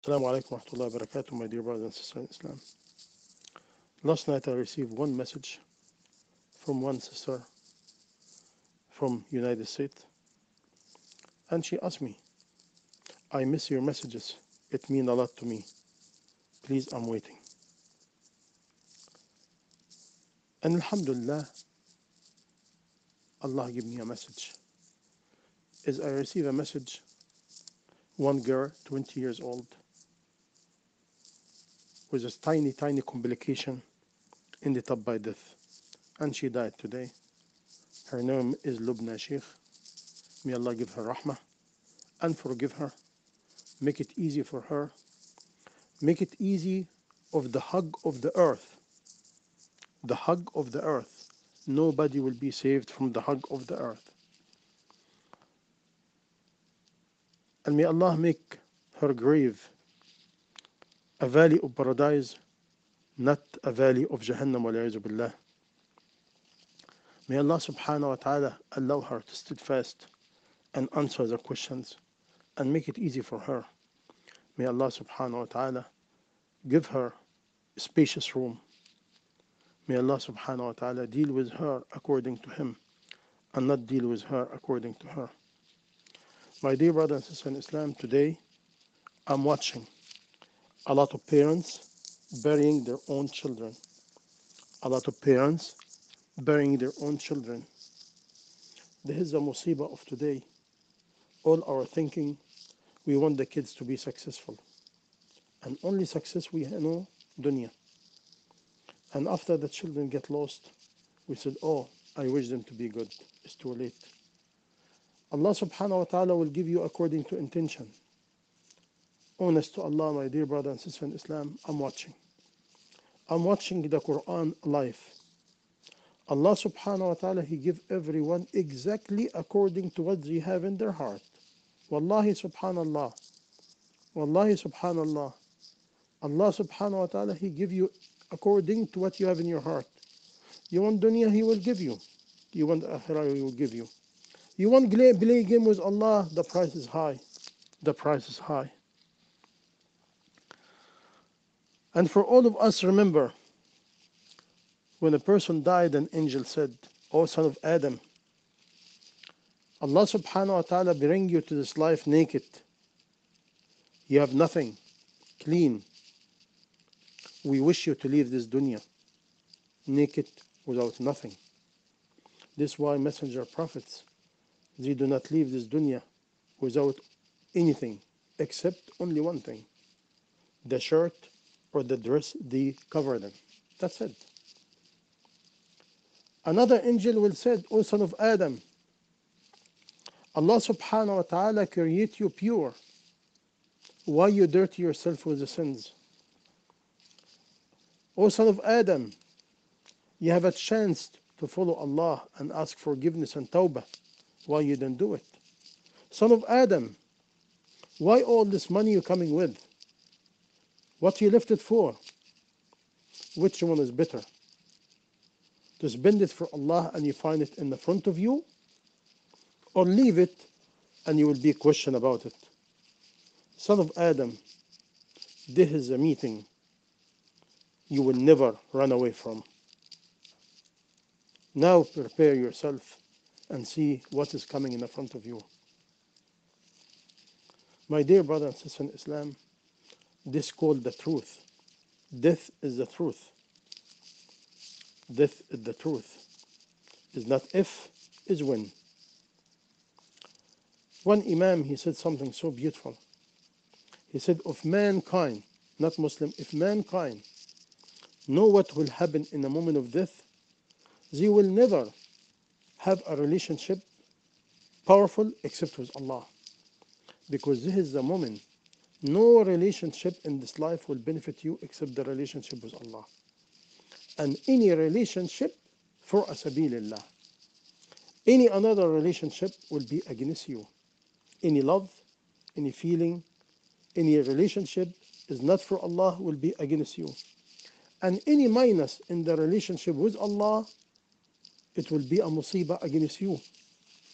Assalamu alaikum wa rahmatullahi wa barakatuh, my dear brothers and sisters in Islam. Last night I received one message from one sister from United States, and she asked me, I miss your messages. It means a lot to me. Please, I'm waiting. And Alhamdulillah, Allah gave me a message. As I receive a message, one girl, 20 years old, with a tiny, tiny complication, ended up by death. And she died today. Her name is Lubna Sheikh. May Allah give her rahmah and forgive her. Make it easy for her. Make it easy of the hug of the earth. The hug of the earth. Nobody will be saved from the hug of the earth. And may Allah make her grave a valley of paradise, not a valley of Jahannam, wal billah. May Allah subhanahu wa ta'ala allow her to steadfast and answer the questions and make it easy for her. May Allah subhanahu wa ta'ala give her a spacious room. May Allah subhanahu wa ta'ala deal with her according to Him and not deal with her according to her. My dear brothers and sisters in Islam, today I'm watching a lot of parents burying their own children. A lot of parents burying their own children. This is the musibah of today. All our thinking, we want the kids to be successful. And only success we know, dunya. And after the children get lost, we said, oh, I wish them to be good. It's too late. Allah subhanahu wa ta'ala will give you according to intention. Honest to Allah, my dear brother and sister in Islam, I'm watching. I'm watching the Quran live. Allah subhanahu wa ta'ala, He give everyone exactly according to what they have in their heart. Wallahi subhanallah. Wallahi subhanallah. Allah subhanahu wa ta'ala, He give you according to what you have in your heart. You want dunya, He will give you. You want akhirah, He will give you. You want play game with Allah, the price is high. The price is high. And for all of us, remember, when a person died, an angel said, O son of Adam, Allah subhanahu wa ta'ala bring you to this life naked. You have nothing, clean. We wish you to leave this dunya naked, without nothing. This is why messenger prophets, they do not leave this dunya without anything, except only one thing. The shirt or the dress they cover them. That's it. Another angel will say, O son of Adam, Allah subhanahu wa ta'ala create you pure. Why you dirty yourself with the sins? O son of Adam, you have a chance to follow Allah and ask forgiveness and tawbah. Why you don't do it? Son of Adam, why all this money you're coming with? What you left it for? Which one is better? To spend it for Allah and you find it in the front of you, or leave it and you will be questioned about it. Son of Adam, this is a meeting you will never run away from. Now prepare yourself and see what is coming in the front of you. My dear brother and sister in Islam, this is called the truth. Death is the truth. Death is the truth. It's not if, it's when. One Imam, he said something so beautiful. He said, if mankind, not Muslim, if mankind know what will happen in a moment of death, they will never have a relationship powerful except with Allah. Because this is the moment. No relationship in this life will benefit you except the relationship with Allah. And any relationship for sabilillah. Any another relationship will be against you. Any love, any feeling, any relationship is not for Allah will be against you. And any minus in the relationship with Allah, it will be a musibah against you.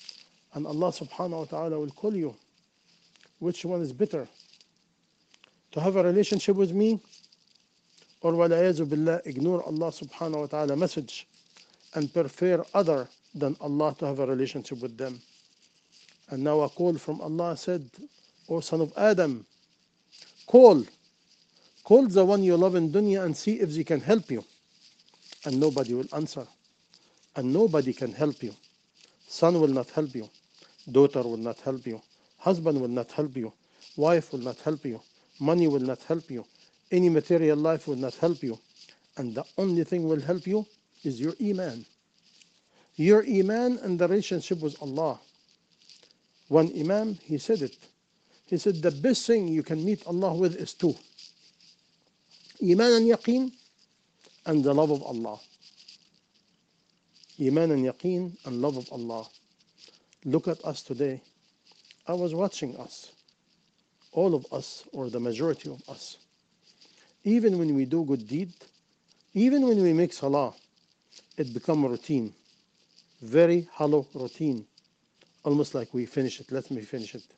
And Allah subhanahu wa ta'ala will call you. Which one is better? to have a relationship with me, or wal'ayazu billah, ignore Allah subhanahu wa ta'ala message and prefer other than Allah to have a relationship with them. And now a call from Allah said, O son of Adam, call the one you love in dunya and see if they can help you. And nobody will answer. And nobody can help you. Son will not help you. Daughter will not help you. Husband will not help you. Wife will not help you. Money will not help you. Any material life will not help you. And the only thing will help you is your iman. Your iman and the relationship with Allah. One Imam, he said it. He said the best thing you can meet Allah with is two. Iman and yaqeen and the love of Allah. Iman and yaqeen and love of Allah. Look at us today. I was watching us. All of us, or the majority of us. Even when we do good deed, even when we make salah, it becomes routine. Very hollow routine. Almost like we finish it. Let me finish it.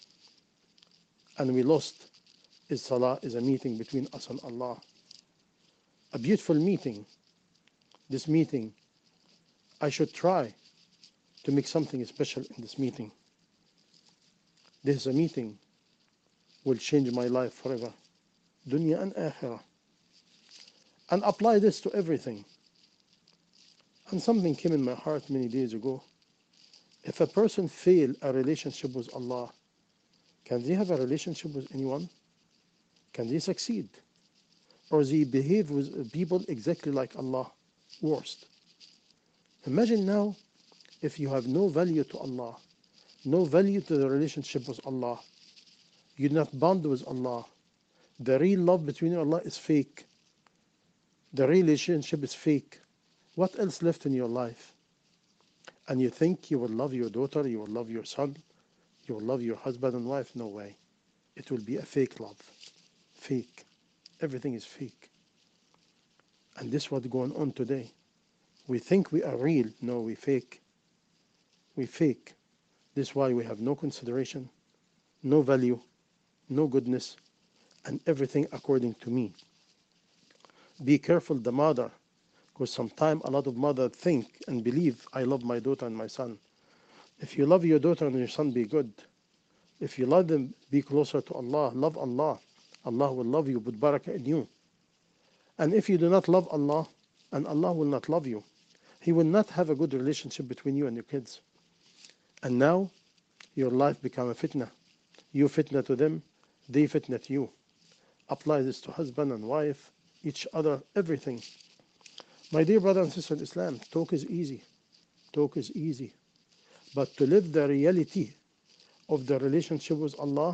And we lost. Is salah is a meeting between us and Allah. A beautiful meeting. This meeting, I should try to make something special in this meeting. This is a meeting will change my life forever. Dunya and akhirah. And apply this to everything. And something came in my heart many days ago. If a person fail a relationship with Allah, can they have a relationship with anyone? Can they succeed? Or they behave with people exactly like Allah? Worst. Imagine now if you have no value to Allah, no value to the relationship with Allah, you do not bond with Allah, the real love between you and Allah is fake, the relationship is fake, what else left in your life? And you think you will love your daughter, you will love your son, you will love your husband and wife? No way. It will be a fake love. Fake. Everything is fake. And this is what's going on today. We think we are real. No, we fake. We fake. This is why we have no consideration, no value, no goodness, and everything according to me. Be careful the mother, because sometimes a lot of mothers think and believe, I love my daughter and my son. If you love your daughter and your son, be good. If you love them, be closer to Allah. Love Allah. Allah will love you, put barakah in you. And if you do not love Allah, and Allah will not love you, He will not have a good relationship between you and your kids. And now, your life become a fitna. You fitna to them, they fitna to you. Apply this to husband and wife, each other, everything. My dear brother and sister in Islam, talk is easy. Talk is easy. But to live the reality of the relationship with Allah,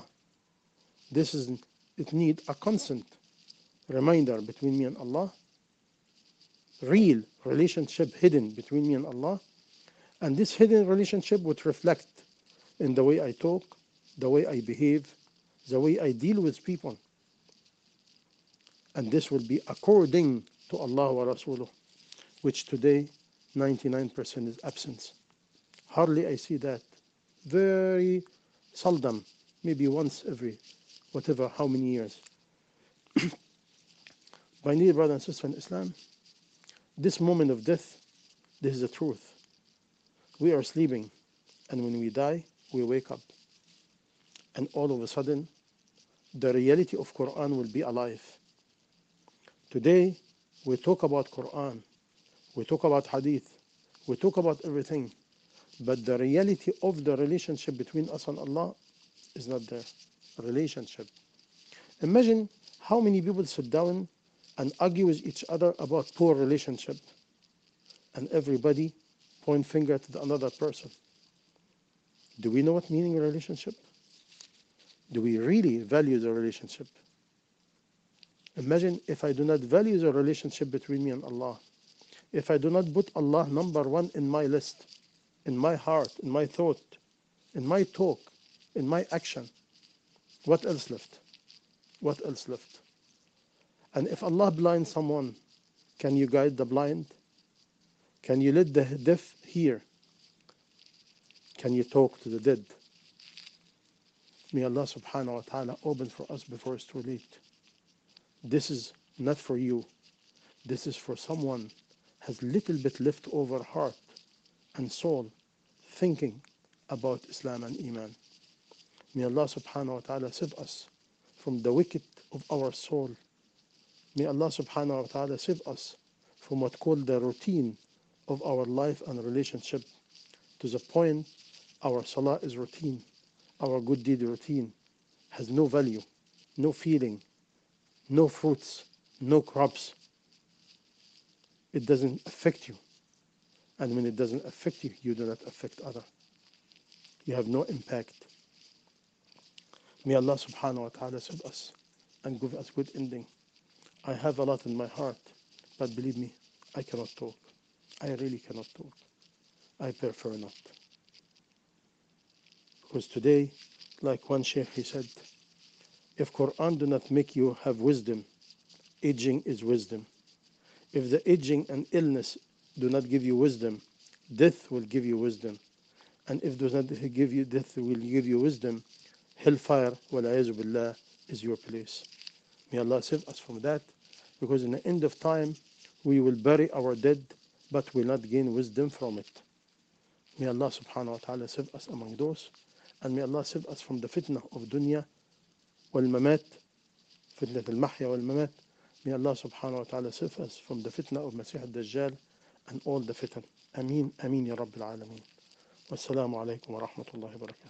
it needs a constant reminder between me and Allah, real relationship hidden between me and Allah, and this hidden relationship would reflect in the way I talk, the way I behave, the way I deal with people. And this will be according to Allah wa Rasuluh, which today 99% is absence. Hardly I see that. Very seldom, maybe once every whatever, how many years. My dear brother and sister in Islam, this moment of death, this is the truth. We are sleeping, and when we die, we wake up. And all of a sudden, the reality of Quran will be alive. Today, we talk about Quran, we talk about Hadith, we talk about everything, but the reality of the relationship between us and Allah is not there. Relationship. Imagine how many people sit down and argue with each other about poor relationship, and everybody point finger to the another person. Do we know what meaning relationship? Do we really value the relationship? Imagine if I do not value the relationship between me and Allah, if I do not put Allah number one in my list, in my heart, in my thought, in my talk, in my action, what else left? What else left? And if Allah blinds someone, can you guide the blind? Can you let the deaf hear? Can you talk to the dead? May Allah subhanahu wa ta'ala open for us before it's too late. This is not for you. This is for someone has little bit left over heart and soul thinking about Islam and Iman. May Allah subhanahu wa ta'ala save us from the wicked of our soul. May Allah subhanahu wa ta'ala save us from what called the routine of our life and relationship, to the point our salah is routine, our good deed routine, has no value, no feeling, no fruits, no crops. It doesn't affect you. And when it doesn't affect you, you do not affect others. You have no impact. May Allah subhanahu wa ta'ala save us and give us good ending. I have a lot in my heart, but believe me, I cannot talk. I really cannot talk. I prefer not. Because today, like one sheikh, he said, if Quran do not make you have wisdom, aging is wisdom. If the aging and illness do not give you wisdom, death will give you wisdom. And if does not give you death, will give you wisdom, hellfire, wal-a'yadhu billah, is your place. May Allah save us from that, because in the end of time, we will bury our dead, but will not gain wisdom from it. May Allah subhanahu wa ta'ala save us among those, and may Allah save us from the fitna of dunya wal-mamat, fitnat al-mahya wal-mamat. May Allah subhanahu wa ta'ala save us from the fitna of Masih al-Dajjal and all the fitan. Ameen, ameen ya Rabbil Alameen. Wassalamu alaikum wa rahmatullahi wa barakatuh.